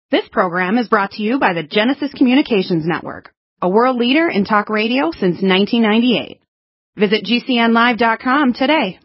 This program is brought to you by the Genesis Communications Network, a world leader in talk radio since 1998. Visit GCNlive.com today.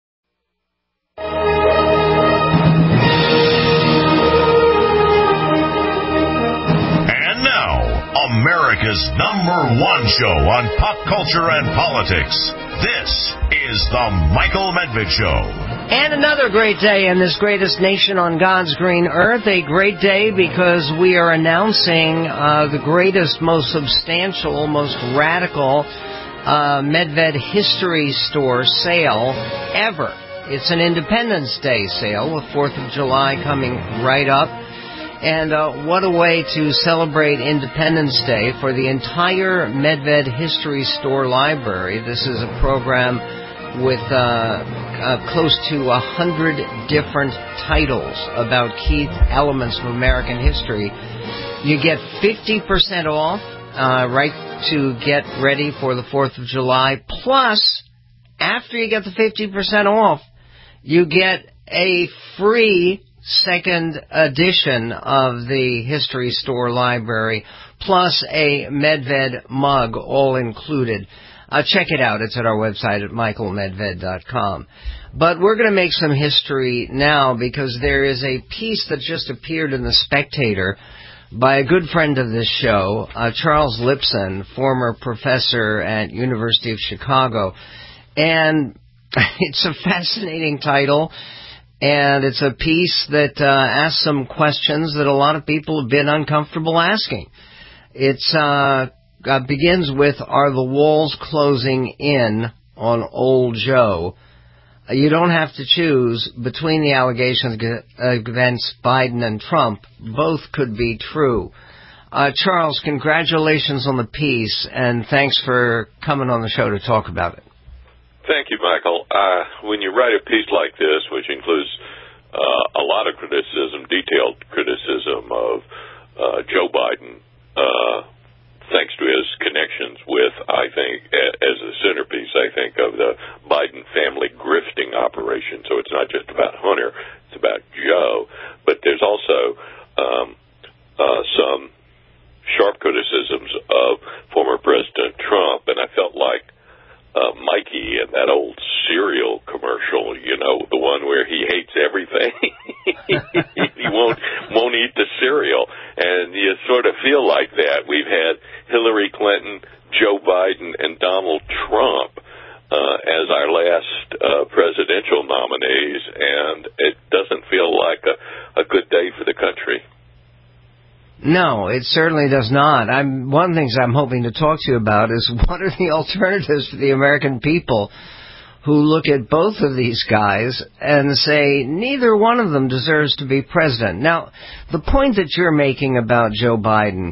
And now, America's #1 show on pop culture and politics. This is The Michael Medved Show. And another great day in this greatest nation on God's green earth. A great day because we are announcing the greatest, most substantial, most radical Medved History Store sale ever. It's an Independence Day sale with 4th of July coming right up. And what a way to celebrate Independence Day for the entire Medved History Store library. This is a program with close to 100 different titles about key elements of American history. You get 50% off right to get ready for the 4th of July. Plus, after you get the 50% off, you get a free second edition of the History Store Library, plus a Medved mug, all included. Check it out. It's at our website at michaelmedved.com. But we're going to make some history now because there is a piece that just appeared in The Spectator by a good friend of this show, Charles Lipson, former professor at University of Chicago. And it's a fascinating title. And it's a piece that asks some questions that a lot of people have been uncomfortable asking. It's begins with, are the walls closing in on old Joe? You don't have to choose between the allegations against Biden and Trump. Both could be true. Charles, congratulations on the piece, and thanks for coming on the show to talk about it. Thank you, Michael. When you write a piece like this, which includes a lot of criticism, detailed criticism of Joe Biden, thanks to his connections with, I think, as a centerpiece, I think, of the Biden family grifting operation. So it's not just about Hunter, it's about Joe. But there's also some sharp criticisms of former President Trump, and I felt like Mikey in that old cereal commercial, you know, the one where he hates everything. He won't eat the cereal. And you sort of feel like that. We've had Hillary Clinton, Joe Biden, and Donald Trump as our last presidential nominees, and it doesn't feel like a good day for the country. No, it certainly does not. One of the things I'm hoping to talk to you about is what are the alternatives for the American people who look at both of these guys and say neither one of them deserves to be president. Now, the point that you're making about Joe Biden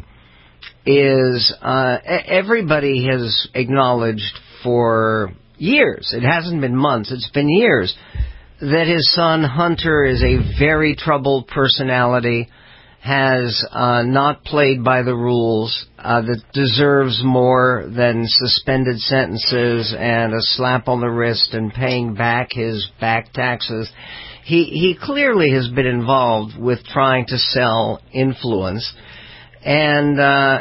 is everybody has acknowledged for years, it hasn't been months, it's been years, that his son Hunter is a very troubled personality, has not played by the rules, that deserves more than suspended sentences and a slap on the wrist and paying back his back taxes. He clearly has been involved with trying to sell influence. And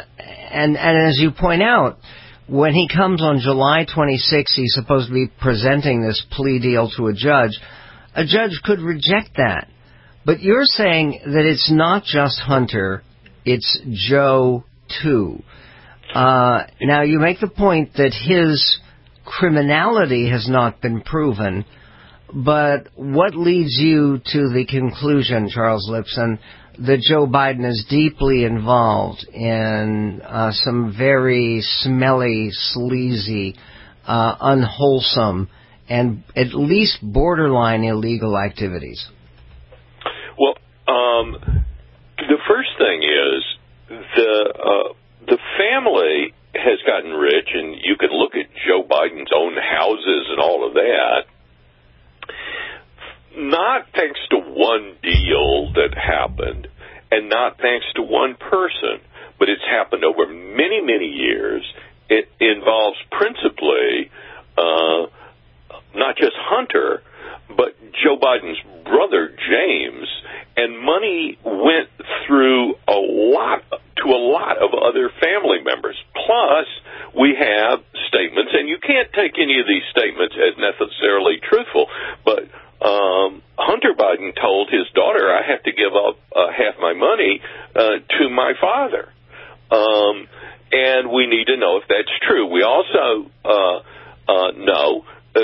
as you point out, when he comes on July 26th, he's supposed to be presenting this plea deal to a judge. A judge could reject that. But you're saying that it's not just Hunter, it's Joe, too. Now, you make the point that his criminality has not been proven, but what leads you to the conclusion, Charles Lipson, that Joe Biden is deeply involved in some very smelly, sleazy, unwholesome, and at least borderline illegal activities? Well, the first thing is the family has gotten rich, and you can look at Joe Biden's own houses and all of that, not thanks to one deal that happened, and not thanks to one person, but it's happened over many, many years. It involves principally not just Hunter, but Joe Biden's brother, James, and money went through a lot of other family members. Plus, we have statements, and you can't take any of these statements as necessarily truthful, but Hunter Biden told his daughter, I have to give up half my money to my father. And we need to know if that's true. We also know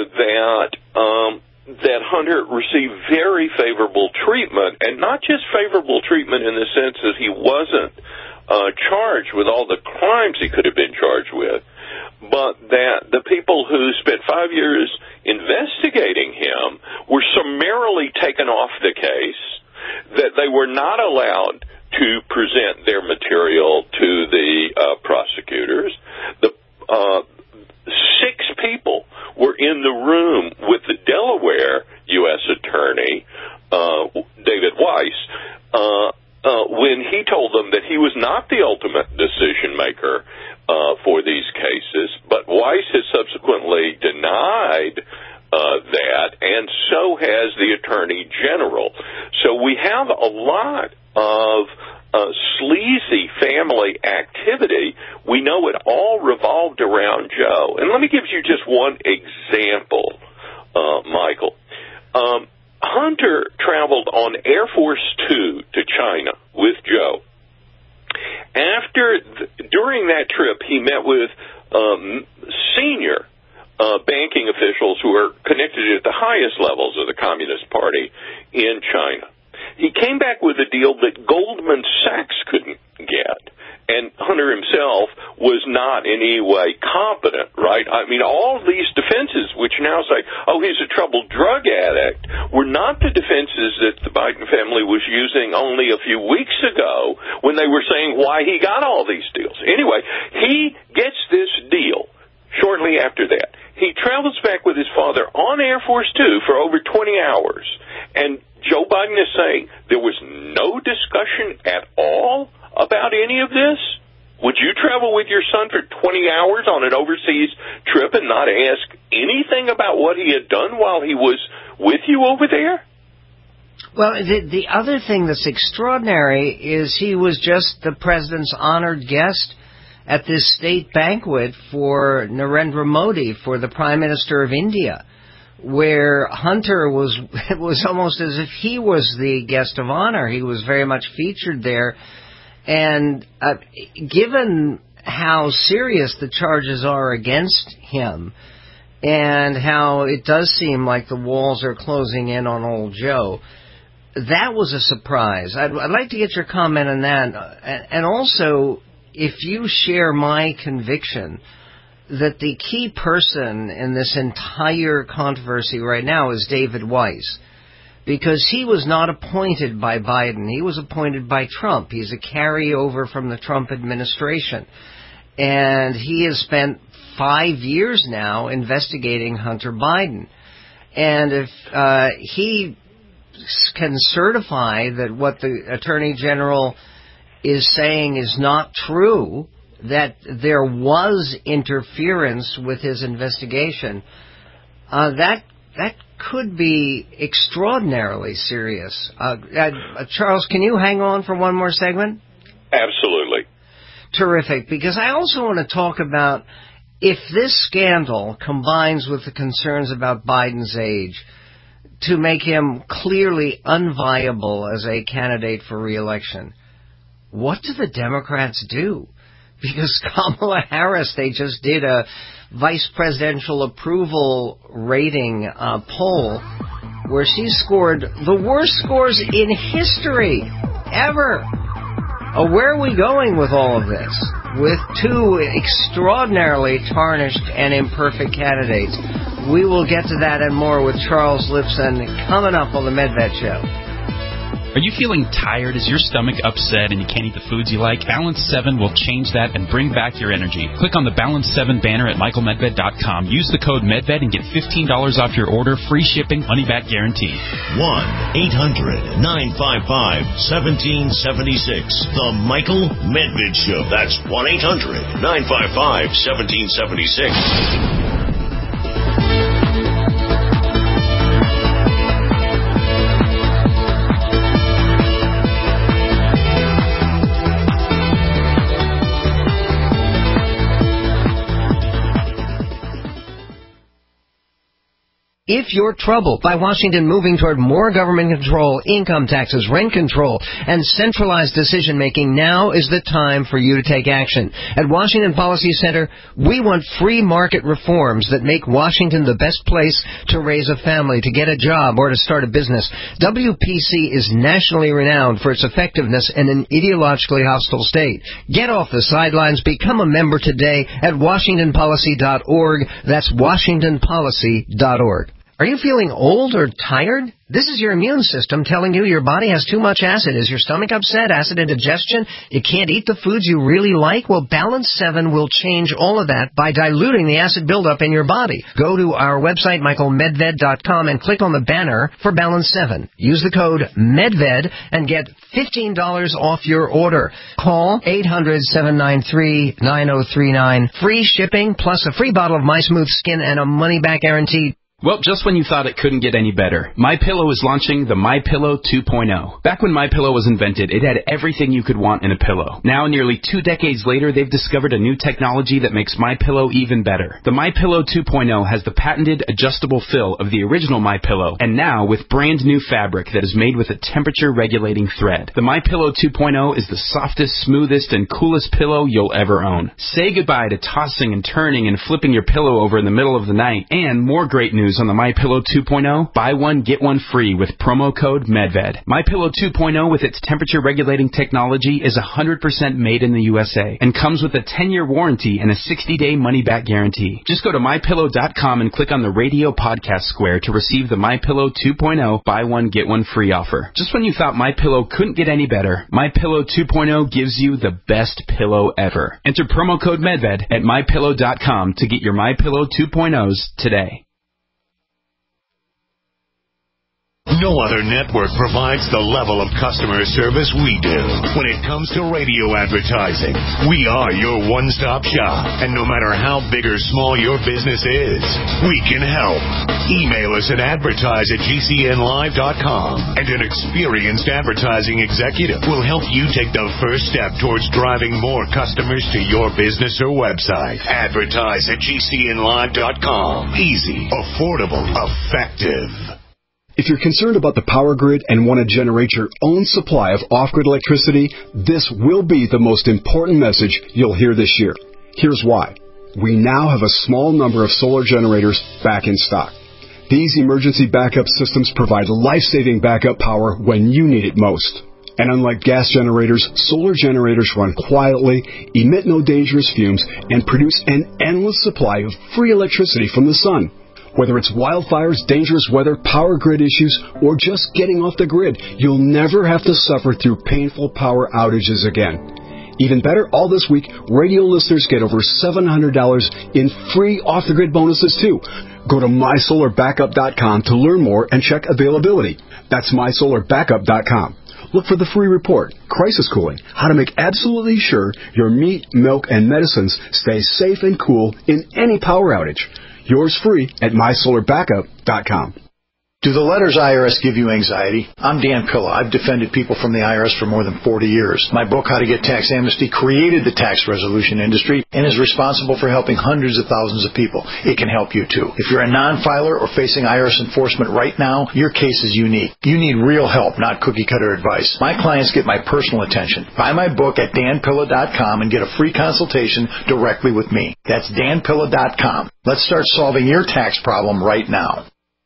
that Hunter received very favorable treatment, and not just favorable treatment in the sense that he wasn't charged with all the crimes he could have been charged with, but that the people who spent 5 years investigating him were summarily taken off the case, that they were not allowed to present their material to the prosecutors. The 6 people were in the room with the Delaware U.S. Attorney, David Weiss, when he told them that he was not the ultimate decision maker for these cases, but Weiss has subsequently denied that, and so has the Attorney General. So we have a lot of sleazy family activity. We know it all revolved around Joe. And let me give you just one example, Michael. Hunter traveled on Air Force Two to China with Joe. During that trip, he met with senior banking officials who are connected at the highest levels of the Communist Party in China. He came back with a deal that Goldman Sachs couldn't get, and Hunter himself was not in any way competent, right? I mean, all of these defenses, which now say, oh, he's a troubled drug addict, were not the defenses that the Biden family was using only a few weeks ago when they were saying why he got all these deals. Anyway, he gets this deal shortly after that. He travels back with his father on Air Force Two for over 20 hours, and Joe Biden is saying there was no discussion at all about any of this? Would you travel with your son for 20 hours on an overseas trip and not ask anything about what he had done while he was with you over there? Well, the other thing that's extraordinary is he was just the president's honored guest at this state banquet for Narendra Modi, for the Prime Minister of India, where Hunter was almost as if he was the guest of honor. He was very much featured there. And given how serious the charges are against him, and how it does seem like the walls are closing in on old Joe, that was a surprise. I'd like to get your comment on that. And also, if you share my conviction that the key person in this entire controversy right now is David Weiss, because he was not appointed by Biden. He was appointed by Trump. He's a carryover from the Trump administration. And he has spent 5 years now investigating Hunter Biden. And if he can certify that what the Attorney General is saying is not true, that there was interference with his investigation, that could be extraordinarily serious. Charles, can you hang on for one more segment? Absolutely. Terrific, because I also want to talk about if this scandal combines with the concerns about Biden's age to make him clearly unviable as a candidate for re-election, what do the Democrats do? Because Kamala Harris, they just did a vice presidential approval rating poll where she scored the worst scores in history ever. Where are we going with all of this? With two extraordinarily tarnished and imperfect candidates. We will get to that and more with Charles Lipson coming up on the MedVet Show. Are you feeling tired? Is your stomach upset and you can't eat the foods you like? Balance 7 will change that and bring back your energy. Click on the Balance 7 banner at michaelmedved.com. Use the code MedVed and get $15 off your order, free shipping, money back guarantee. 1-800-955-1776. The Michael Medved Show. That's 1-800-955-1776. If you're troubled by Washington moving toward more government control, income taxes, rent control, and centralized decision-making, now is the time for you to take action. At Washington Policy Center, we want free market reforms that make Washington the best place to raise a family, to get a job, or to start a business. WPC is nationally renowned for its effectiveness in an ideologically hostile state. Get off the sidelines. Become a member today at WashingtonPolicy.org. That's WashingtonPolicy.org. Are you feeling old or tired? This is your immune system telling you your body has too much acid. Is your stomach upset? Acid indigestion? You can't eat the foods you really like? Well, Balance 7 will change all of that by diluting the acid buildup in your body. Go to our website, michaelmedved.com, and click on the banner for Balance 7. Use the code MEDVED and get $15 off your order. Call 800-793-9039. Free shipping plus a free bottle of My Smooth Skin and a money-back guarantee. Well, just when you thought it couldn't get any better, MyPillow is launching the MyPillow 2.0. Back when MyPillow was invented, it had everything you could want in a pillow. Now, nearly 2 decades later, they've discovered a new technology that makes MyPillow even better. The MyPillow 2.0 has the patented adjustable fill of the original MyPillow, and now with brand new fabric that is made with a temperature-regulating thread. The MyPillow 2.0 is the softest, smoothest, and coolest pillow you'll ever own. Say goodbye to tossing and turning and flipping your pillow over in the middle of the night. And more great news on the MyPillow 2.0, buy one, get one free with promo code MEDVED. MyPillow 2.0 with its temperature-regulating technology is 100% made in the USA and comes with a 10-year warranty and a 60-day money-back guarantee. Just go to MyPillow.com and click on the radio podcast square to receive the MyPillow 2.0 buy one, get one free offer. Just when you thought MyPillow couldn't get any better, MyPillow 2.0 gives you the best pillow ever. Enter promo code MEDVED at MyPillow.com to get your MyPillow 2.0s today. No other network provides the level of customer service we do. When it comes to radio advertising, we are your one-stop shop. And no matter how big or small your business is, we can help. Email us at advertise@gcnlive.com, and an experienced advertising executive will help you take the first step towards driving more customers to your business or website. Advertise@gcnlive.com. Easy, affordable, effective. If you're concerned about the power grid and want to generate your own supply of off-grid electricity, this will be the most important message you'll hear this year. Here's why. We now have a small number of solar generators back in stock. These emergency backup systems provide life-saving backup power when you need it most. And unlike gas generators, solar generators run quietly, emit no dangerous fumes, and produce an endless supply of free electricity from the sun. Whether it's wildfires, dangerous weather, power grid issues, or just getting off the grid, you'll never have to suffer through painful power outages again. Even better, all this week, radio listeners get over $700 in free off-the-grid bonuses, too. Go to MySolarBackup.com to learn more and check availability. That's MySolarBackup.com. Look for the free report, Crisis Cooling, how to make absolutely sure your meat, milk, and medicines stay safe and cool in any power outage. Yours free at MySolarBackup.com. Do the letters IRS give you anxiety? I'm Dan Pilla. I've defended people from the IRS for more than 40 years. My book, How to Get Tax Amnesty, created the tax resolution industry and is responsible for helping hundreds of thousands of people. It can help you, too. If you're a non-filer or facing IRS enforcement right now, your case is unique. You need real help, not cookie-cutter advice. My clients get my personal attention. Buy my book at danpilla.com and get a free consultation directly with me. That's danpilla.com. Let's start solving your tax problem right now.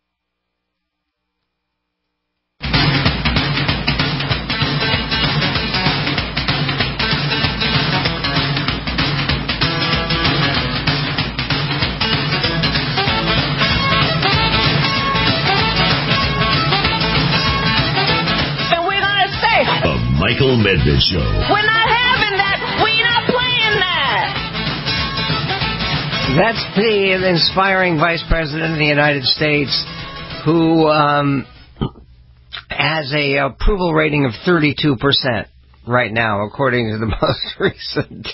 Michael Medved Show. We're not having that. We're not playing that. That's the inspiring Vice President of the United States who has a approval rating of 32% right now, according to the most recent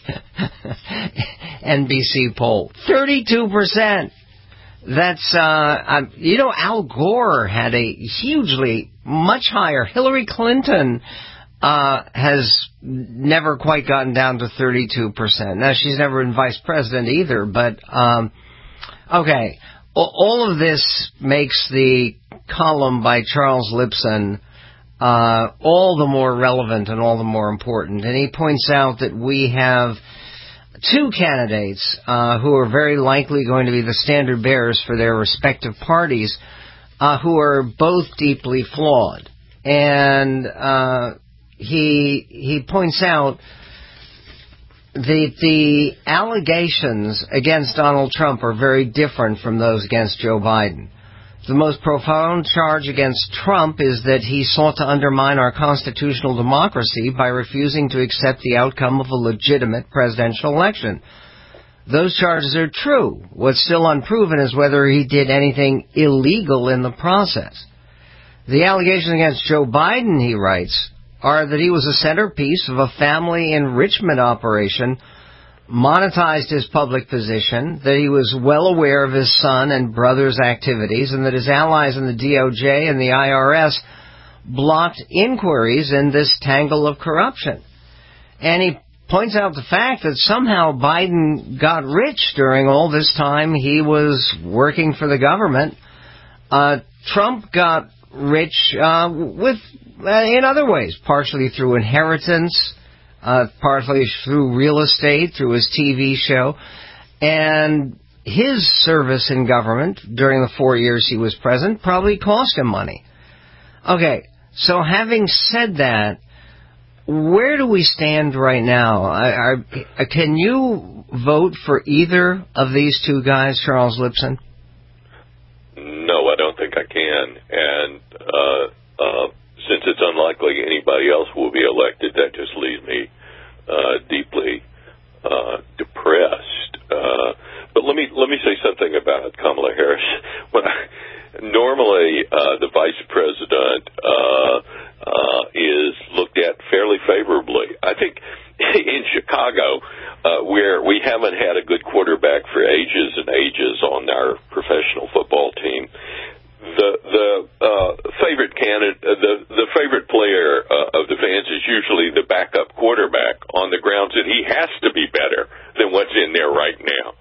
NBC poll. 32%. That's, Al Gore had a hugely much higher. Hillary Clinton has never quite gotten down to 32%. Now, she's never been vice president either, but, okay. All of this makes the column by Charles Lipson all the more relevant and all the more important. And he points out that we have two candidates who are very likely going to be the standard bearers for their respective parties who are both deeply flawed. And he points out the allegations against Donald Trump are very different from those against Joe Biden. The most profound charge against Trump is that he sought to undermine our constitutional democracy by refusing to accept the outcome of a legitimate presidential election. Those charges are true. What's still unproven is whether he did anything illegal in the process. The allegations against Joe Biden, he writes, are that he was a centerpiece of a family enrichment operation, monetized his public position, that he was well aware of his son and brother's activities, and that his allies in the DOJ and the IRS blocked inquiries in this tangle of corruption. And he points out the fact that somehow Biden got rich during all this time he was working for the government. Trump got rich in other ways, partially through inheritance, partly through real estate, through his TV show, and his service in government during the 4 years he was president probably cost him money. Okay, so having said that, where do we stand right now? Can you vote for either of these two guys, Charles Lipson? No, I don't think I can. And since it's unlikely anybody else will be elected, that just leaves me deeply depressed. But let me say something about Kamala Harris. Normally, the vice president is looked at fairly favorably. I think in Chicago, where we haven't had a good quarterback for ages and ages on our professional football team, the favorite candidate, the favorite player of the fans is usually the backup quarterback on the grounds that he has to be better than what's in there right now.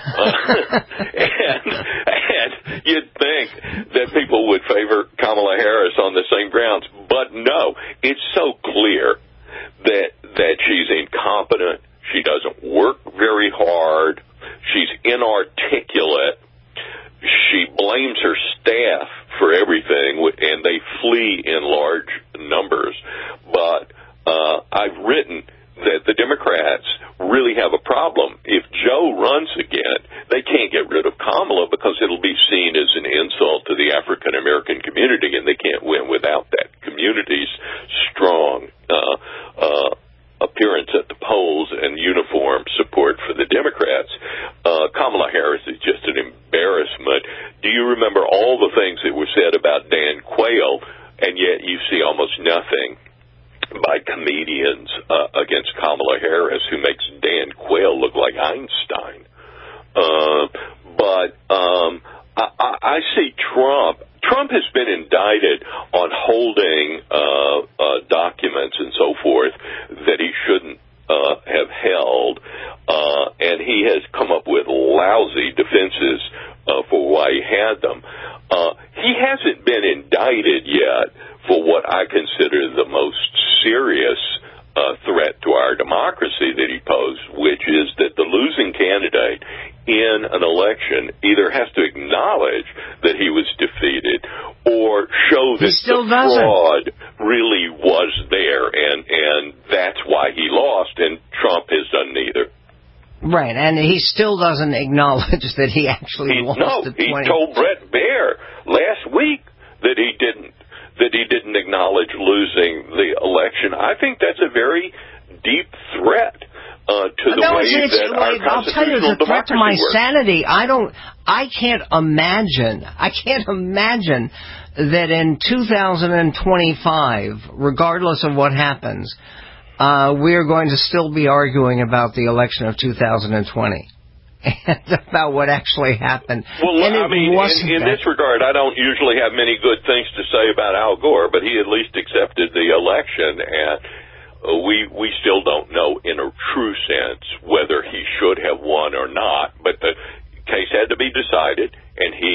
And you'd think that people would favor Kamala Harris on the same grounds, but no, it's so clear that she's incompetent. She doesn't work very hard. She's inarticulate. She blames her staff for everything, and they flee in large numbers. But I've written that the Democrats really have a problem. If Joe runs again, they can't get rid of Kamala because it'll be seen as an insult to the African American community, and they can't win without that community's strong appearance at the polls and uniform support for the Democrats. Kamala Harris is just an embarrassment. Do you remember all the things that were said about Dan Quayle, and yet you see almost nothing by comedians against Kamala Harris, who makes Dan Quayle look like Einstein. But I see Trump. Trump has been indicted on holding documents and so forth that he shouldn't have held, and he has come up with lousy defenses for why he had them. He hasn't been indicted yet for what I consider the most serious threat to our democracy that he posed, which is that the losing candidate in an election either has to acknowledge that he was defeated or show that the fraud really was there, and that's why he lost, and Trump has done neither. Right, and he still doesn't acknowledge that he actually lost. No, he told Brett Baer last week that he didn't acknowledge losing the election. I think that's a very deep threat to the way that our constitutional I'll tell you, it's a threat to my sanity. I can't imagine that in 2025, regardless of what happens, we're going to still be arguing about the election of 2020. And about what actually happened. Well, I mean, in this regard, I don't usually have many good things to say about Al Gore, but he at least accepted the election, and we still don't know in a true sense whether he should have won or not. But the case had to be decided, and he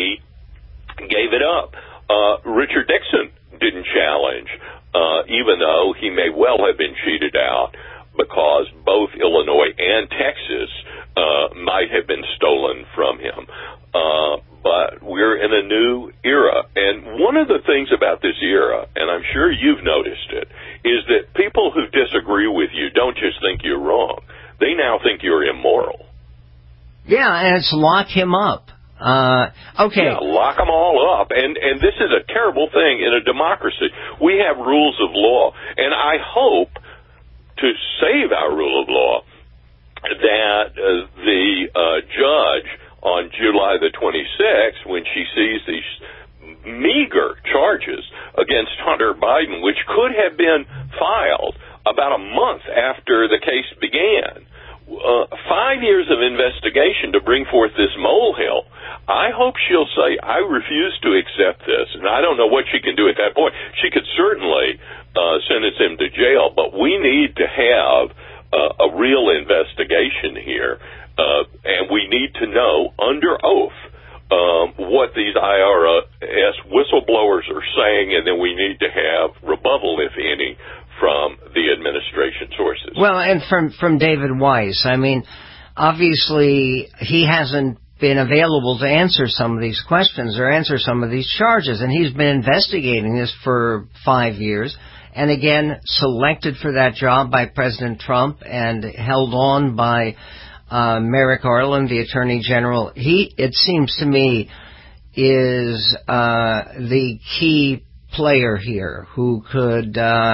about because both Illinois and Texas might have been stolen from him. But we're in a new era. And one of the things about this era, and I'm sure you've noticed it, is that people who disagree with you don't just think you're wrong. They now think you're immoral. Yeah, and it's lock him up. Okay. Yeah, lock them all up. And this is a terrible thing in a democracy. We have rules of law. And I hope, to save our rule of law, that the judge on July the 26th, when she sees these meager charges against Hunter Biden, which could have been filed about a month after the case began, 5 years of investigation to bring forth this molehill, I hope she'll say, I refuse to accept this. And I don't know what she can do at that point. She could certainly sentence him to jail, but we need to have a real investigation here. And we need to know under oath what these IRS whistleblowers are saying, and then we need to have rebuttal, if any, from the administration sources. Well, and from David Weiss. I mean, obviously, he hasn't been available to answer some of these questions or answer some of these charges, and he's been investigating this for 5 years, and again, selected for that job by President Trump and held on by Merrick Garland, the Attorney General. He, it seems to me, is the key player here who could,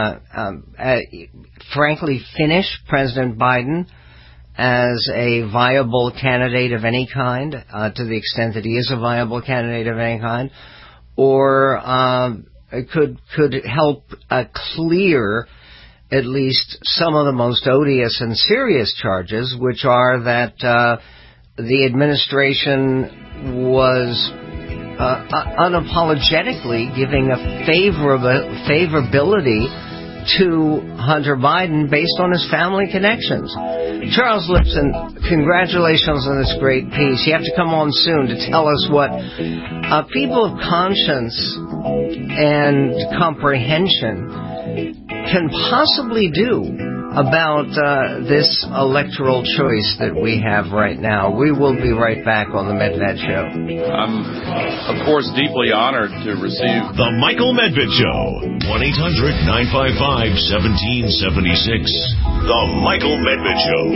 frankly, finish President Biden as a viable candidate of any kind, to the extent that he is a viable candidate of any kind, or could help clear at least some of the most odious and serious charges, which are that the administration was unapologetically giving a favorability to Hunter Biden based on his family connections. Charles Lipson, congratulations on this great piece. You have to come on soon to tell us what people of conscience and comprehension can possibly do about this electoral choice that we have right now. We will be right back on the Medved Show. I'm, of course, deeply honored to receive The Michael Medved Show. 1-800-955-1776. The Michael Medved Show.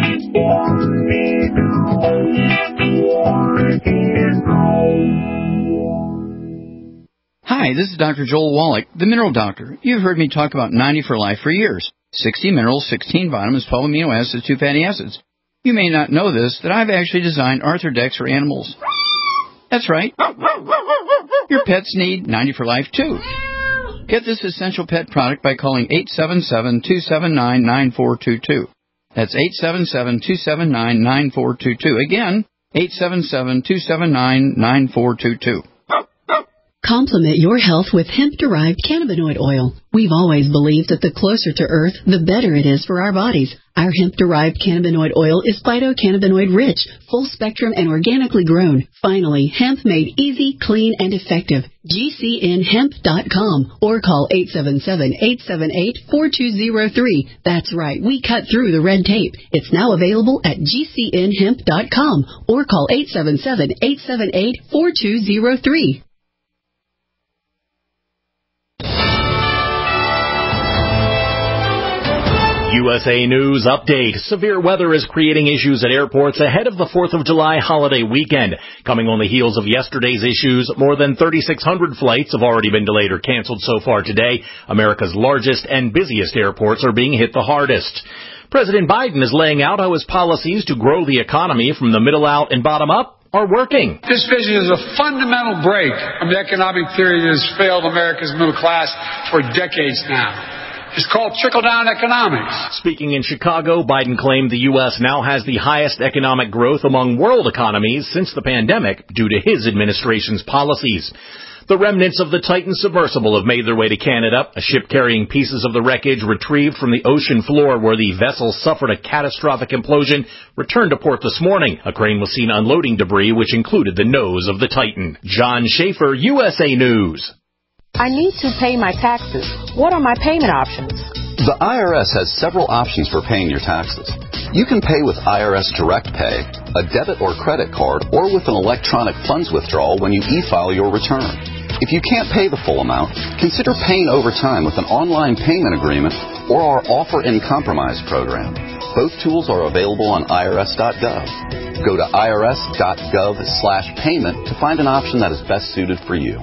Hi, this is Dr. Joel Wallach, the Mineral Doctor. You've heard me talk about 90 for Life for years. 60 minerals, 16 vitamins, 12 amino acids, 2 fatty acids. You may not know this, that I've actually designed Arthrodex for animals. That's right. Your pets need 90 for Life, too. Get this essential pet product by calling 877-279-9422. That's 877-279-9422. Again, 877-279-9422. Complement your health with hemp-derived cannabinoid oil. We've always believed that the closer to Earth, the better it is for our bodies. Our hemp-derived cannabinoid oil is phytocannabinoid-rich, full-spectrum, and organically grown. Finally, hemp made easy, clean, and effective. GCNhemp.com or call 877-878-4203. That's right, we cut through the red tape. It's now available at GCNhemp.com or call 877-878-4203. USA News Update. Severe weather is creating issues at airports ahead of the 4th of July holiday weekend. Coming on the heels of yesterday's issues, more than 3,600 flights have already been delayed or canceled so far today. America's largest and busiest airports are being hit the hardest. President Biden is laying out how his policies to grow the economy from the middle out and bottom up are working. This vision is a fundamental break from the economic theory that has failed America's middle class for decades now. It's called trickle-down economics. Speaking in Chicago, Biden claimed the U.S. now has the highest economic growth among world economies since the pandemic due to his administration's policies. The remnants of the Titan submersible have made their way to Canada. A ship carrying pieces of the wreckage retrieved from the ocean floor where the vessel suffered a catastrophic implosion returned to port this morning. A crane was seen unloading debris, which included the nose of the Titan. John Schaefer, USA News. I need to pay my taxes. What are my payment options? The IRS has several options for paying your taxes. You can pay with IRS Direct Pay, a debit or credit card, or with an electronic funds withdrawal when you e-file your return. If you can't pay the full amount, consider paying over time with an online payment agreement or our Offer in Compromise program. Both tools are available on irs.gov. Go to irs.gov/payment to find an option that is best suited for you.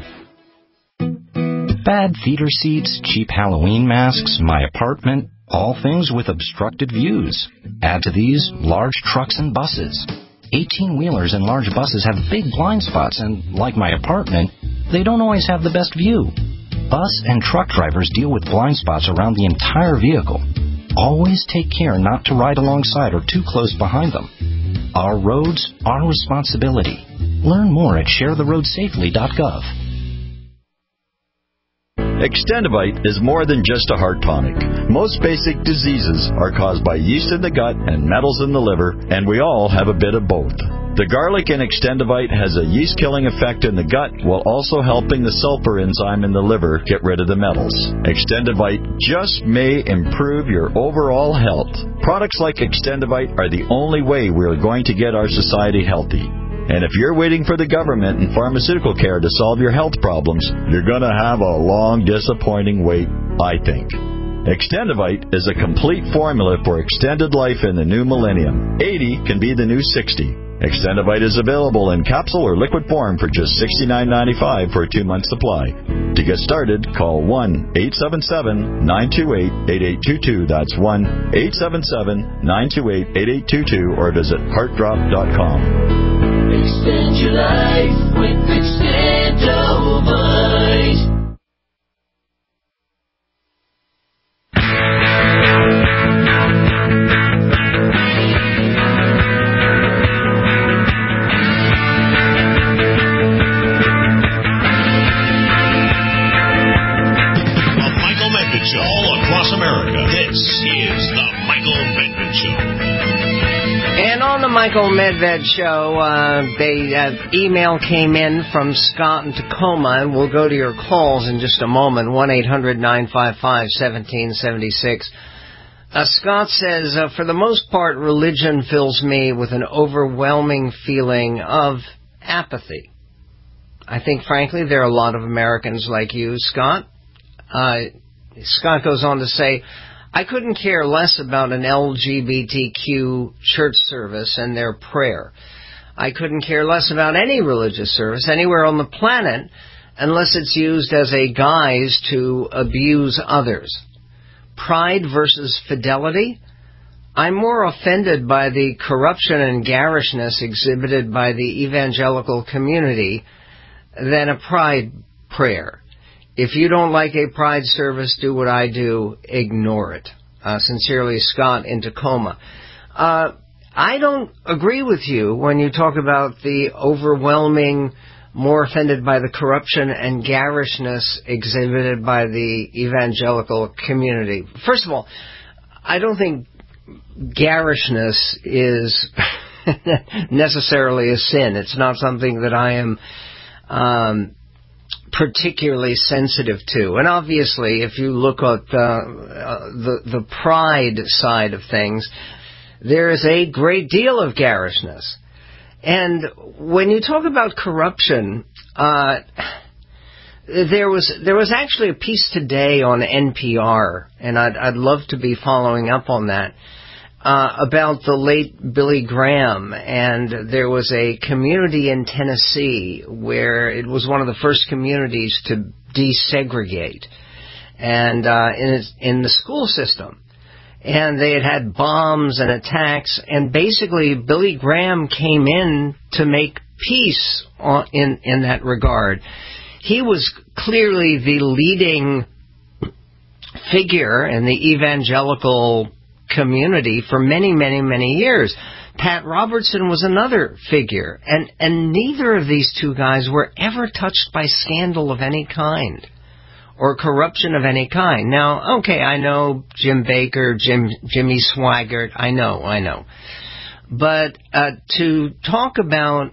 Bad theater seats, cheap Halloween masks, my apartment, all things with obstructed views. Add to these large trucks and buses. 18-wheelers and large buses have big blind spots, and like my apartment, they don't always have the best view. Bus and truck drivers deal with blind spots around the entire vehicle. Always take care not to ride alongside or too close behind them. Our roads, our responsibility. Learn more at sharetheroadsafely.gov. Extendivite is more than just a heart tonic. Most basic diseases are caused by yeast in the gut and metals in the liver, and we all have a bit of both. The garlic in Extendivite has a yeast-killing effect in the gut while also helping the sulfur enzyme in the liver get rid of the metals. Extendivite just may improve your overall health. Products like Extendivite are the only way we are going to get our society healthy. And if you're waiting for the government and pharmaceutical care to solve your health problems, you're going to have a long, disappointing wait, I think. Extendivite is a complete formula for extended life in the new millennium. 80 can be the new 60. Extendivite is available in capsule or liquid form for just $69.95 for a 2-month supply. To get started, call 1-877-928-8822. That's 1-877-928-8822 or visit heartdrop.com. Extend your life with Extendivite. The Michael Medved Show all across America. This is the Michael Medved Show. And on the Michael Medved Show, email came in from Scott in Tacoma, and we'll go to your calls in just a moment, 1-800-955-1776. Scott says, for the most part, religion fills me with an overwhelming feeling of apathy. I think, frankly, there are a lot of Americans like you, Scott. Scott goes on to say, I couldn't care less about an LGBTQ church service and their prayer. I couldn't care less about any religious service anywhere on the planet unless it's used as a guise to abuse others. Pride versus fidelity? I'm more offended by the corruption and garishness exhibited by the evangelical community than a pride prayer. If you don't like a pride service, do what I do, ignore it. Sincerely, Scott in Tacoma. I don't agree with you when you talk about the overwhelming, more offended by the corruption and garishness exhibited by the evangelical community. First of all, I don't think garishness is necessarily a sin. It's not something that I am particularly sensitive to. And obviously, if you look at the pride side of things, there is a great deal of garishness. And when you talk about corruption, there was actually a piece today on NPR, and I'd love to be following up on that, about the late Billy Graham. And there was a community in Tennessee where it was one of the first communities to desegregate, and in the school system. And they had bombs and attacks, and basically Billy Graham came in to make peace in that regard. He was clearly the leading figure in the evangelical community for many, many, many years. Pat Robertson was another figure, and neither of these two guys were ever touched by scandal of any kind or corruption of any kind. Now, okay, I know Jim Baker, Jimmy Swaggart, I know. But to talk about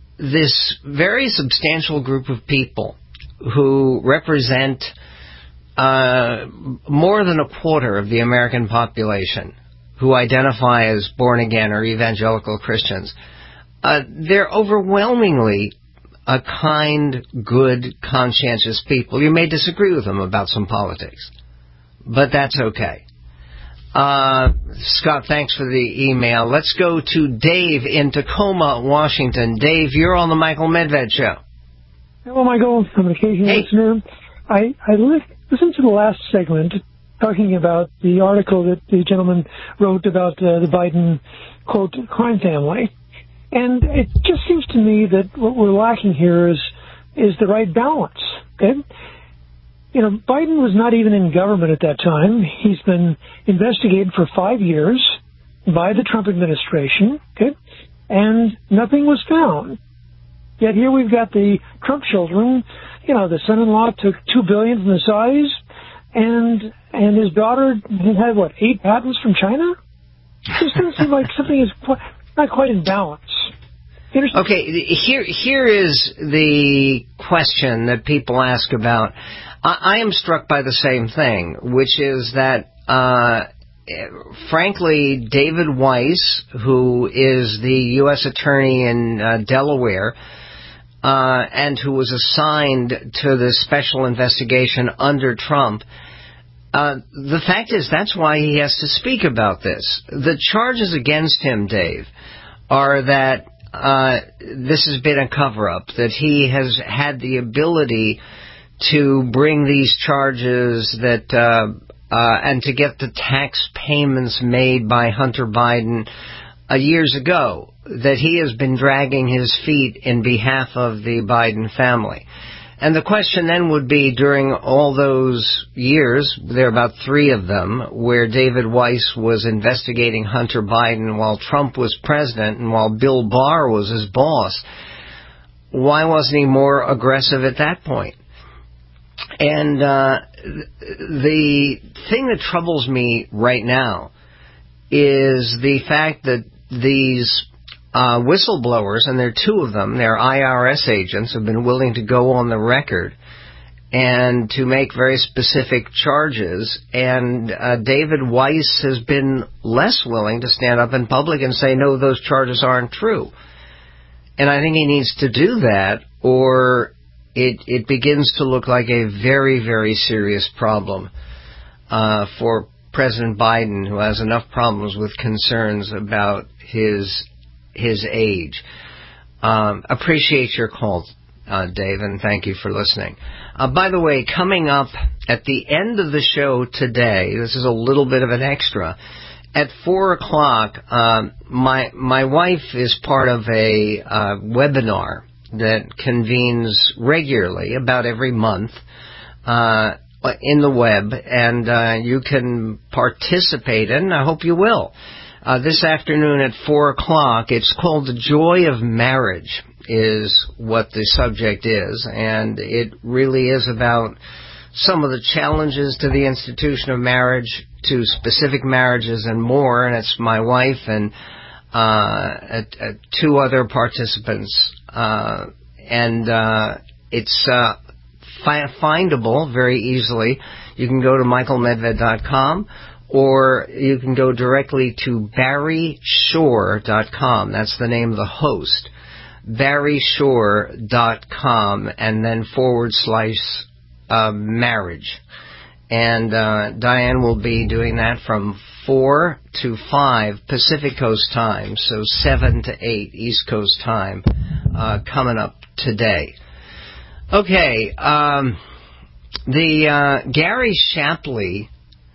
this very substantial group of people who represent more than a quarter of the American population who identify as born-again or evangelical Christians, they're overwhelmingly kind, good, conscientious people. You may disagree with them about some politics, but that's okay. Scott, thanks for the email. Let's go to Dave in Tacoma, Washington. Dave, you're on the Michael Medved Show. Hello, Michael. I'm an occasional listener. I listened to the last segment talking about the article that the gentleman wrote about the Biden, quote, crime family. And it just seems to me that what we're lacking here is the right balance. Okay? You know, Biden was not even in government at that time. He's been investigated for 5 years by the Trump administration, okay? And nothing was found. Yet here we've got the Trump children. You know, the son-in-law took $2 billion from the Saudis, and his daughter had, 8 patents from China? It just doesn't seem like something is not quite in balance. Okay, here is the question that people ask about. I am struck by the same thing, which is that, frankly, David Weiss, who is the U.S. attorney in Delaware, and who was assigned to the special investigation under Trump, the fact is that's why he has to speak about this. The charges against him, Dave, are that this has been a cover-up, that he has had the ability to bring these charges that and to get the tax payments made by Hunter Biden years ago, that he has been dragging his feet in behalf of the Biden family. And the question then would be, during all those years, there are about 3 of them, where David Weiss was investigating Hunter Biden while Trump was president and while Bill Barr was his boss, why wasn't he more aggressive at that point? And the thing that troubles me right now is the fact that these whistleblowers, and there are 2 of them, they're IRS agents, have been willing to go on the record and to make very specific charges, and David Weiss has been less willing to stand up in public and say, no, those charges aren't true. And I think he needs to do that, or it begins to look like a very, very serious problem for President Biden, who has enough problems with concerns about his age. Appreciate your call, Dave, and thank you for listening. By the way, coming up at the end of the show today, this is a little bit of an extra, at 4 o'clock, my wife is part of a webinar that convenes regularly, about every month, in the web, and you can participate in, I hope you will. This afternoon at 4 o'clock, it's called The Joy of Marriage, is what the subject is, and it really is about some of the challenges to the institution of marriage, to specific marriages and more, and it's my wife and 2 other participants, and it's findable very easily. You can go to michaelmedved.com, or you can go directly to barryshore.com. That's the name of the host. barryshore.com, and then /marriage. And Diane will be doing that from 4 to 5 Pacific Coast time, so 7 to 8 East Coast time, coming up today. Okay, Gary Shapley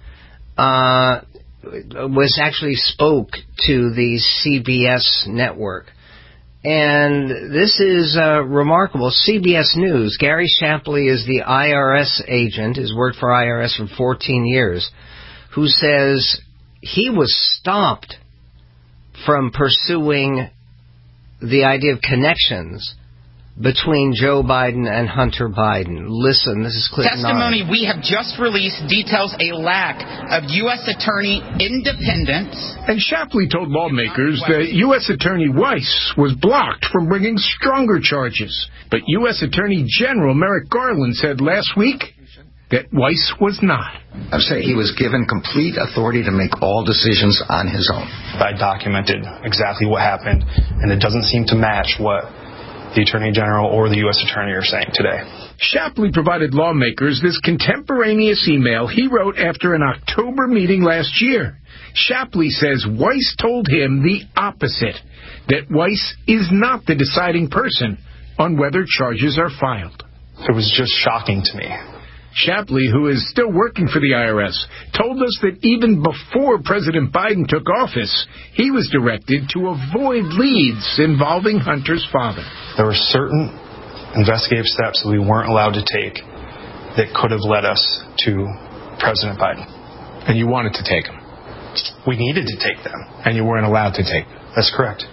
spoke to the CBS network. And this is remarkable. CBS News. Gary Shapley is the IRS agent, has worked for IRS for 14 years, who says he was stopped from pursuing the idea of connections between Joe Biden and Hunter Biden. Listen, this is Clinton. Testimony we have just released details a lack of U.S. Attorney independence. And Shapley told lawmakers that U.S. Attorney Weiss was blocked from bringing stronger charges. But U.S. Attorney General Merrick Garland said last week that Weiss was not. I would say he was given complete authority to make all decisions on his own. I documented exactly what happened, and it doesn't seem to match what the Attorney General or the U.S. Attorney are saying today. Shapley provided lawmakers this contemporaneous email he wrote after an October meeting last year. Shapley says Weiss told him the opposite, that Weiss is not the deciding person on whether charges are filed. It was just shocking to me. Shapley, who is still working for the IRS, told us that even before President Biden took office, he was directed to avoid leads involving Hunter's father. There were certain investigative steps that we weren't allowed to take that could have led us to President Biden. And you wanted to take them? We needed to take them. And you weren't allowed to take them? That's correct.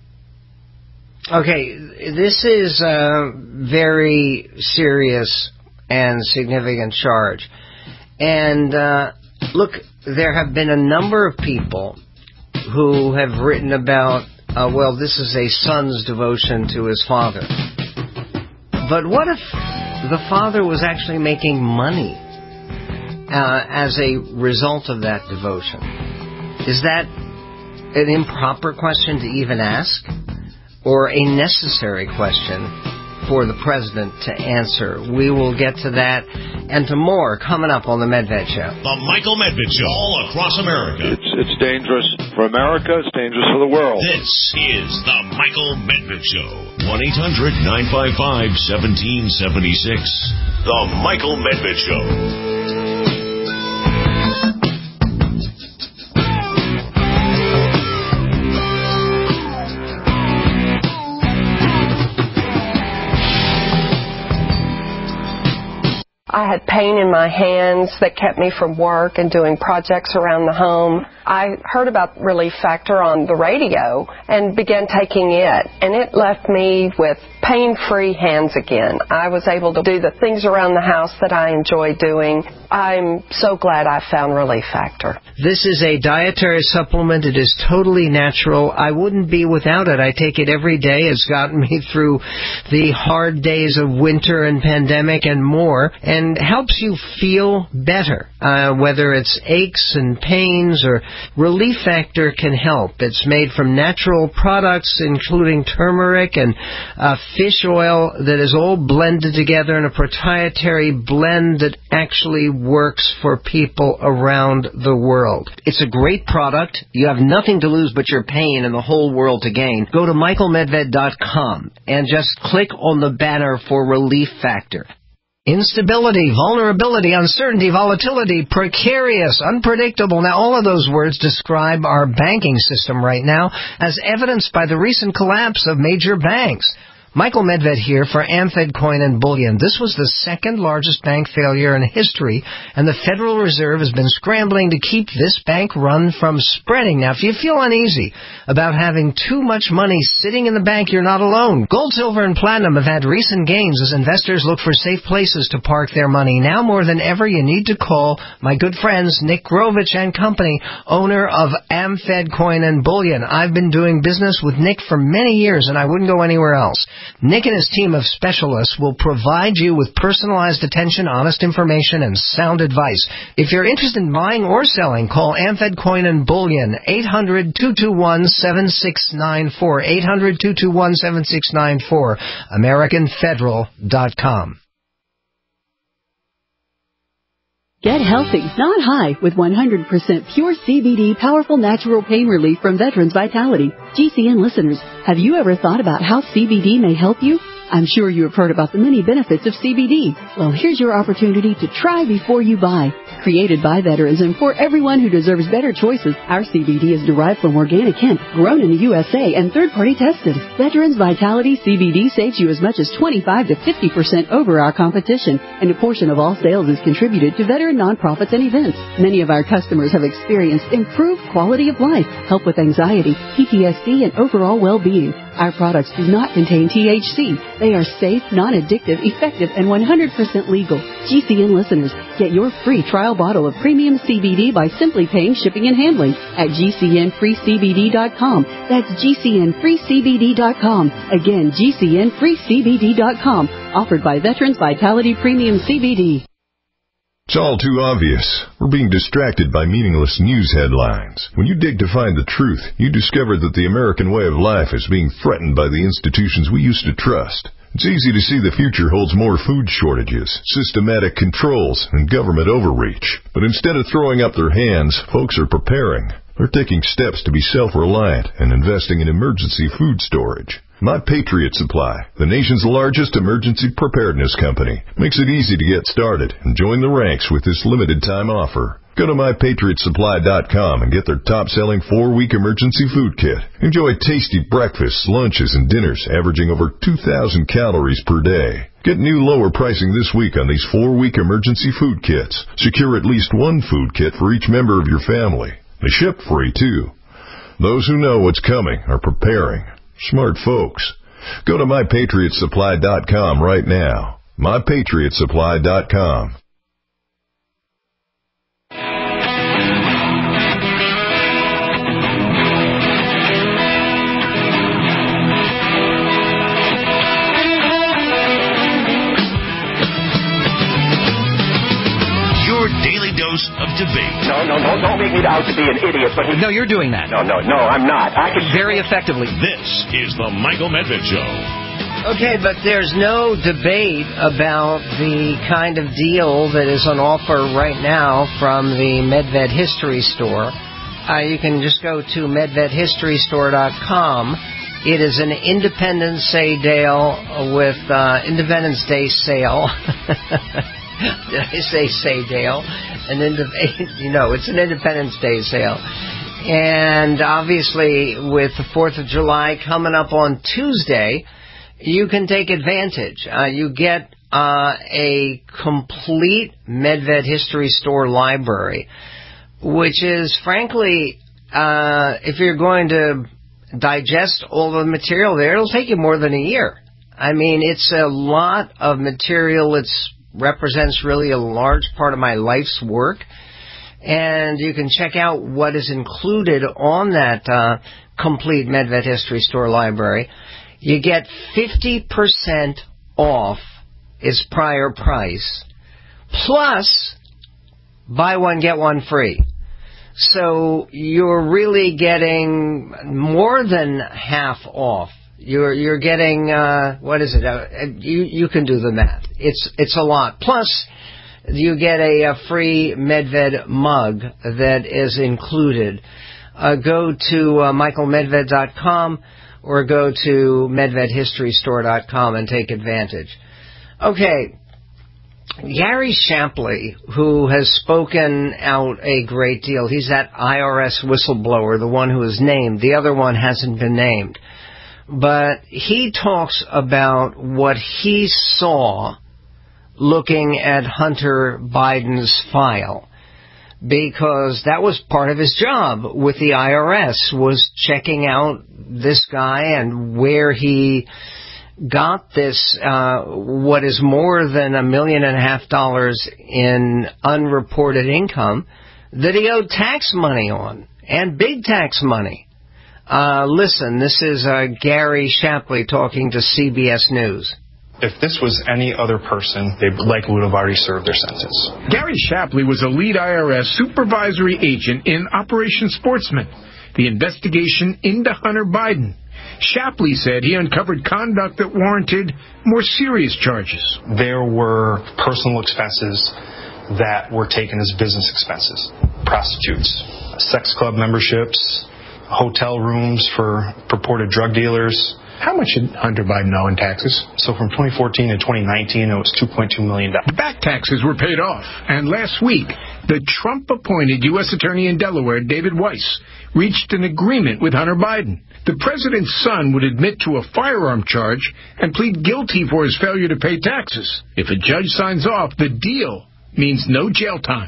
Okay, this is a very serious and significant charge. And look, there have been a number of people who have written about, well, this is a son's devotion to his father. But what if the father was actually making money as a result of that devotion? Is that an improper question to even ask? Or a necessary question for the president to answer? We will get to that and to more coming up on the Medved Show. The Michael Medved Show, all across America. It's dangerous for America. It's dangerous for the world. This is the Michael Medved Show. 1-800-955-1776. The Michael Medved Show. I had pain in my hands that kept me from work and doing projects around the home. I heard about Relief Factor on the radio and began taking it, and it left me with pain-free hands again. I was able to do the things around the house that I enjoy doing. I'm so glad I found Relief Factor. This is a dietary supplement. It is totally natural. I wouldn't be without it. I take it every day. It's gotten me through the hard days of winter and pandemic and more, and helps you feel better, whether it's aches and pains or Relief Factor can help. It's made from natural products, including turmeric and fish oil that is all blended together in a proprietary blend that actually works for people around the world. It's a great product. You have nothing to lose but your pain and the whole world to gain. Go to michaelmedved.com and just click on the banner for Relief Factor. Instability, vulnerability, uncertainty, volatility, precarious, unpredictable. Now, all of those words describe our banking system right now, as evidenced by the recent collapse of major banks. Michael Medved here for AmFed Coin and Bullion. This was the second largest bank failure in history, and the Federal Reserve has been scrambling to keep this bank run from spreading. Now, if you feel uneasy about having too much money sitting in the bank, you're not alone. Gold, silver, and platinum have had recent gains as investors look for safe places to park their money. Now more than ever, you need to call my good friends Nick Grovich and Company, owner of AmFed Coin and Bullion. I've been doing business with Nick for many years, and I wouldn't go anywhere else. Nick and his team of specialists will provide you with personalized attention, honest information, and sound advice. If you're interested in buying or selling, call AmFed Coin and Bullion, 800-221-7694, 800-221-7694, AmericanFederal.com. Get healthy, not high, with 100% pure CBD powerful natural pain relief from Veterans Vitality. GCN listeners, have you ever thought about how CBD may help you? I'm sure you have heard about the many benefits of CBD. Well, here's your opportunity to try before you buy. Created by veterans and for everyone who deserves better choices, our CBD is derived from organic hemp, grown in the USA, and third-party tested. Veterans Vitality CBD saves you as much as 25 to 50% over our competition, and a portion of all sales is contributed to veteran nonprofits and events. Many of our customers have experienced improved quality of life, help with anxiety, PTSD, and overall well-being. Our products do not contain THC. They are safe, non-addictive, effective, and 100% legal. GCN listeners, get your free trial bottle of premium CBD by simply paying shipping and handling at GCNFreeCBD.com. That's GCNFreeCBD.com. Again, GCNFreeCBD.com. Offered by Veterans Vitality Premium CBD. It's all too obvious. We're being distracted by meaningless news headlines. When you dig to find the truth, you discover that the American way of life is being threatened by the institutions we used to trust. It's easy to see the future holds more food shortages, systematic controls, and government overreach. But instead of throwing up their hands, folks are preparing. They're taking steps to be self-reliant and investing in emergency food storage. My Patriot Supply, the nation's largest emergency preparedness company, makes it easy to get started and join the ranks with this limited-time offer. Go to MyPatriotSupply.com and get their top-selling 4-week emergency food kit. Enjoy tasty breakfasts, lunches, and dinners averaging over 2,000 calories per day. Get new lower pricing this week on these 4-week emergency food kits. Secure at least one food kit for each member of your family. They ship free, too. Those who know what's coming are preparing. Smart folks. Go to MyPatriotSupply.com right now. MyPatriotSupply.com. Dose of debate. No, don't make me out to be an idiot. But no, you're doing that. No, I'm not. I can very effectively. This is the Michael Medved Show. Okay, but there's no debate about the kind of deal that is on offer right now from the Medved History Store. You can just go to MedvedHistoryStore.com. It is an Independence Day sale with Independence Day sale. Did I say Dale? It's an Independence Day sale. And obviously, with the 4th of July coming up on Tuesday, you can take advantage. You get a complete Medved History Store library, which is, frankly, if you're going to digest all the material there, it'll take you more than a year. I mean, it's a lot of material. It represents really a large part of my life's work. And you can check out what is included on that complete Medved History Store library. You get 50% off its prior price, plus buy one, get one free. So you're really getting more than half off. You're getting, what is it? You can do the math. It's a lot. Plus, you get a free Medved mug that is included. Go to michaelmedved.com or go to medvedhistorystore.com and take advantage. Okay, Gary Shapley, who has spoken out a great deal, he's that IRS whistleblower, the one who is named. The other one hasn't been named. But he talks about what he saw looking at Hunter Biden's file, because that was part of his job with the IRS, was checking out this guy and where he got this, what is more than $1.5 million in unreported income that he owed tax money on, and big tax money. Listen, this is Gary Shapley talking to CBS News. If this was any other person, they likely would have already served their sentence. Gary Shapley was a lead IRS supervisory agent in Operation Sportsman, the investigation into Hunter Biden. Shapley said he uncovered conduct that warranted more serious charges. There were personal expenses that were taken as business expenses. Prostitutes, sex club memberships, hotel rooms for purported drug dealers. How much did Hunter Biden owe in taxes? So from 2014 to 2019, it was $2.2 million. Back taxes were paid off, and last week, the Trump-appointed U.S. Attorney in Delaware, David Weiss, reached an agreement with Hunter Biden. The president's son would admit to a firearm charge and plead guilty for his failure to pay taxes. If a judge signs off, the deal means no jail time.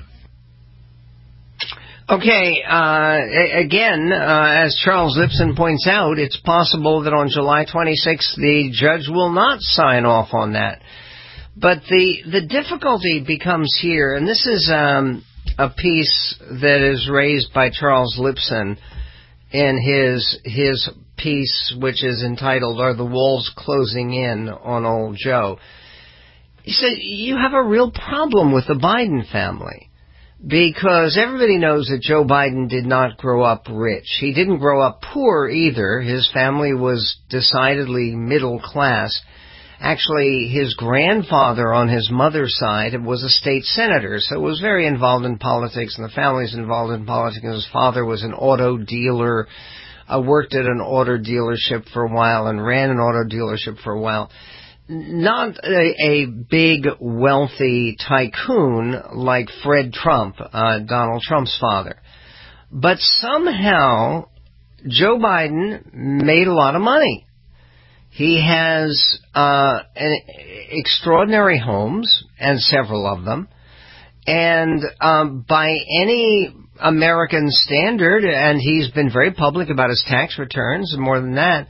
Okay, again, as Charles Lipson points out, it's possible that on July 26th the judge will not sign off on that. But the difficulty becomes here, and this is a piece that is raised by Charles Lipson in his piece, which is entitled, "Are the Walls Closing In on Old Joe?" He said, you have a real problem with the Biden family. Because everybody knows that Joe Biden did not grow up rich. He didn't grow up poor either. His family was decidedly middle class. Actually, his grandfather on his mother's side was a state senator, so was very involved in politics, and the family's involved in politics. His father was an auto dealer, worked at an auto dealership for a while, and ran an auto dealership for a while. Not a big, wealthy tycoon like Fred Trump, Donald Trump's father. But somehow, Joe Biden made a lot of money. He has extraordinary homes, and several of them. And by any American standard, and he's been very public about his tax returns, and more than that,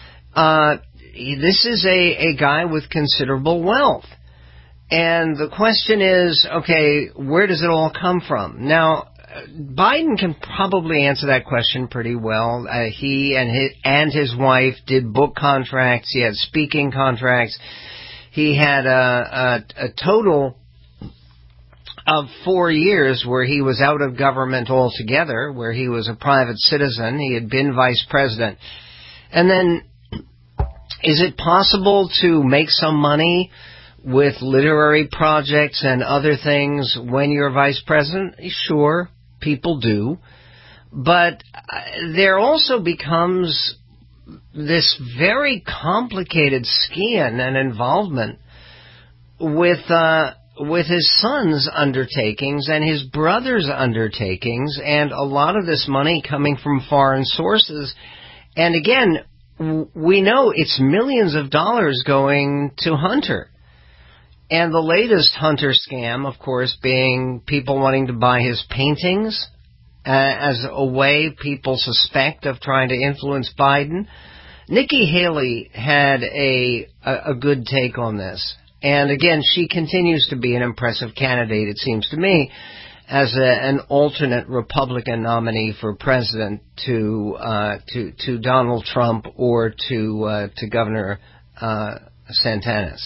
this is a guy with considerable wealth. And the question is, okay, where does it all come from? Now, Biden can probably answer that question pretty well. He and his wife did book contracts. He had speaking contracts. He had a total of 4 years where he was out of government altogether, where he was a private citizen. He had been vice president. And then, is it possible to make some money with literary projects and other things when you're vice president? Sure, people do. But there also becomes this very complicated skein and involvement with his son's undertakings and his brother's undertakings, and a lot of this money coming from foreign sources. And again, we know it's millions of dollars going to Hunter. And the latest Hunter scam, of course, being people wanting to buy his paintings as a way people suspect of trying to influence Biden. Nikki Haley had a good take on this. And again, she continues to be an impressive candidate, it seems to me, as an alternate Republican nominee for president to Donald Trump or to Governor Santanis.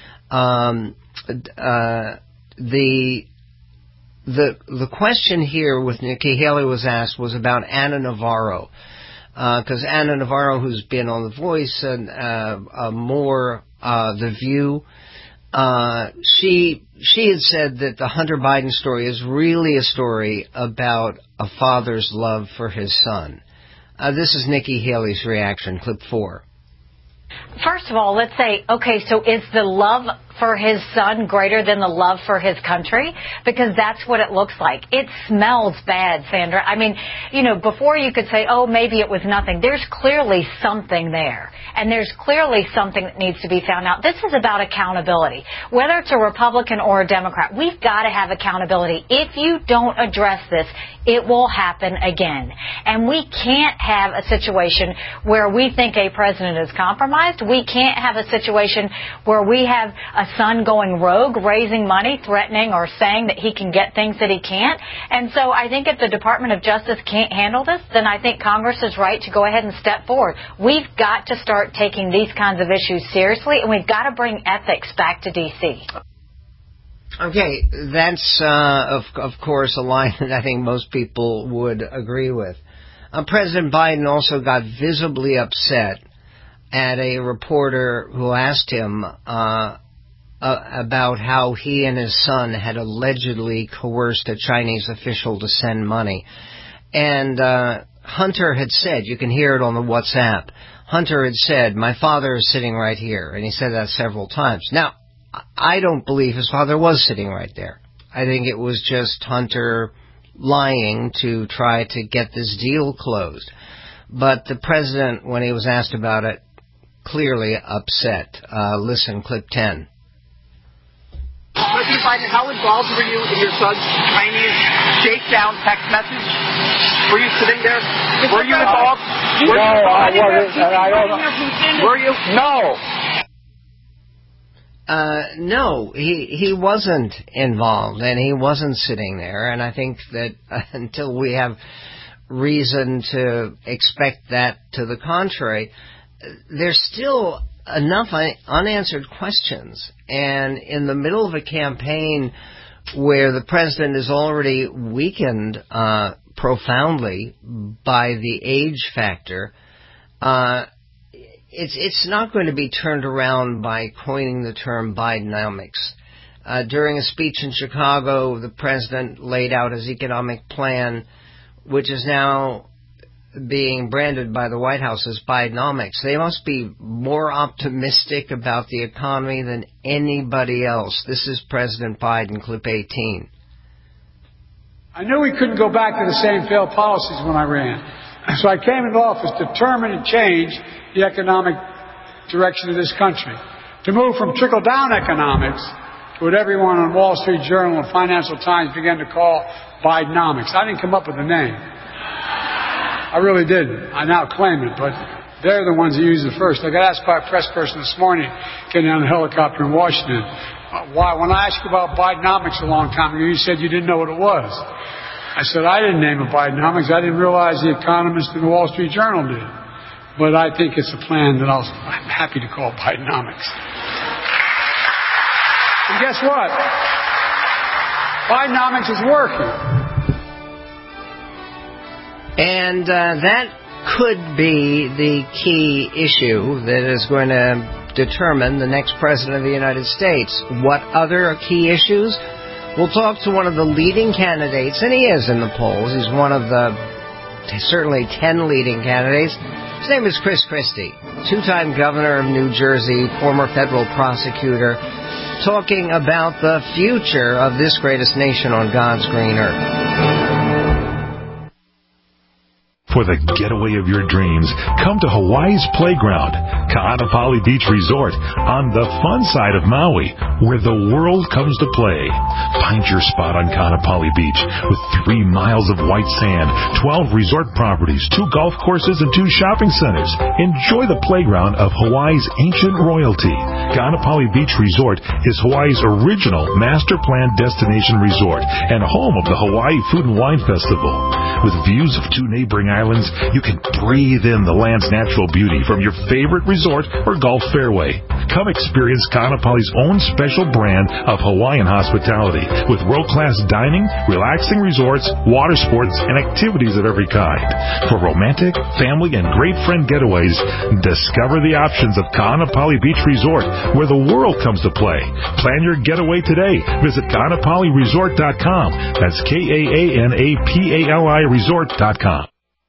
The question here with Nikki Haley was asked was about Ana Navarro, because Ana Navarro, who's been on The Voice and The View, she had said that the Hunter Biden story is really a story about a father's love for his son. This is Nikki Haley's reaction, clip 4. First of all, let's say, okay, so is the love for his son greater than the love for his country? Because that's what it looks like. It smells bad, Sandra. I mean, before you could say, oh, maybe it was nothing. There's clearly something there. And there's clearly something that needs to be found out. This is about accountability. Whether it's a Republican or a Democrat, we've got to have accountability. If you don't address this, it will happen again. And we can't have a situation where we think a president is compromised. We can't have a situation where we have a son going rogue, raising money, threatening or saying that he can get things that he can't. And so I think if the Department of Justice can't handle this, then I think Congress is right to go ahead and step forward. We've got to start taking these kinds of issues seriously, and we've got to bring ethics back to D.C. Okay, that's, of course, a line that I think most people would agree with. President Biden also got visibly upset at a reporter who asked him about how he and his son had allegedly coerced a Chinese official to send money. And Hunter had said, you can hear it on the WhatsApp, Hunter had said, my father is sitting right here. And he said that several times. Now, I don't believe his father was sitting right there. I think it was just Hunter lying to try to get this deal closed. But the president, when he was asked about it, clearly upset. Listen, clip 10. President Biden, how involved were you in your son's Chinese shakedown text message? Were you sitting there? Were you involved? No, I wasn't. And I don't know. Were you? No. No, he wasn't involved, and he wasn't sitting there. And I think that until we have reason to expect that to the contrary, there's still enough unanswered questions. And in the middle of a campaign where the president is already weakened profoundly by the age factor, it's not going to be turned around by coining the term Bidenomics. During a speech in Chicago, the president laid out his economic plan, which is now being branded by the White House as Bidenomics. They must be more optimistic about the economy than anybody else. This is President Biden, clip 18. I knew we couldn't go back to the same failed policies when I ran. So I came into office determined to change the economic direction of this country. To move from trickle-down economics to what everyone on Wall Street Journal and Financial Times began to call Bidenomics. I didn't come up with the name. I really didn't. I now claim it, but they're the ones who used it first. I got asked by a press person this morning, getting on a helicopter in Washington, why, when I asked you about Bidenomics a long time ago, you said you didn't know what it was. I said, I didn't name it Bidenomics. I didn't realize the Economist and the Wall Street Journal did. But I think it's a plan that I'm happy to call Bidenomics. And guess what? Bidenomics is working. And that could be the key issue that is going to determine the next president of the United States. What other key issues? We'll talk to one of the leading candidates, and he is in the polls. He's one of the certainly 10 leading candidates. His name is Chris Christie, two-time governor of New Jersey, former federal prosecutor, talking about the future of this greatest nation on God's green earth. For the getaway of your dreams, come to Hawaii's Playground, Ka'anapali Beach Resort, on the fun side of Maui, where the world comes to play. Find your spot on Ka'anapali Beach with 3 miles of white sand, 12 resort properties, 2 golf courses, and 2 shopping centers. Enjoy the playground of Hawaii's ancient royalty. Ka'anapali Beach Resort is Hawaii's original master plan destination resort and home of the Hawaii Food and Wine Festival. With views of 2 neighboring islands, you can breathe in the land's natural beauty from your favorite resort or golf fairway. Come experience Ka'anapali's own special brand of Hawaiian hospitality with world-class dining, relaxing resorts, water sports, and activities of every kind. For romantic, family, and great friend getaways, discover the options of Ka'anapali Beach Resort, where the world comes to play. Plan your getaway today. Visit Ka'anapaliResort.com. That's KAANAPALI Resort.com.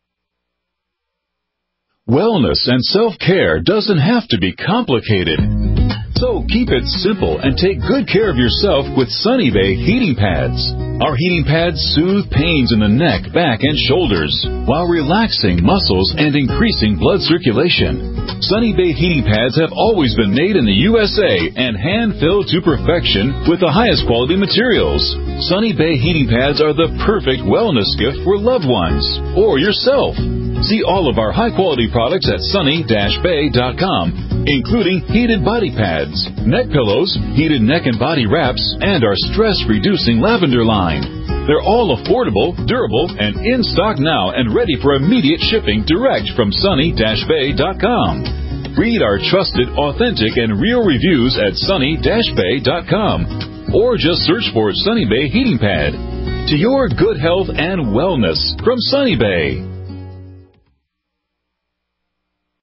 Wellness and self-care doesn't have to be complicated. So keep it simple and take good care of yourself with Sunny Bay heating pads. Our heating pads soothe pains in the neck, back, and shoulders while relaxing muscles and increasing blood circulation. Sunny Bay heating pads have always been made in the USA and hand-filled to perfection with the highest quality materials. Sunny Bay heating pads are the perfect wellness gift for loved ones or yourself. See all of our high-quality products at sunny-bay.com, including heated body pads, neck pillows, heated neck and body wraps, and our stress-reducing lavender line. They're all affordable, durable, and in stock now and ready for immediate shipping direct from sunny-bay.com. Read our trusted, authentic, and real reviews at sunny-bay.com, or just search for Sunny Bay Heating Pad. To your good health and wellness from Sunny Bay.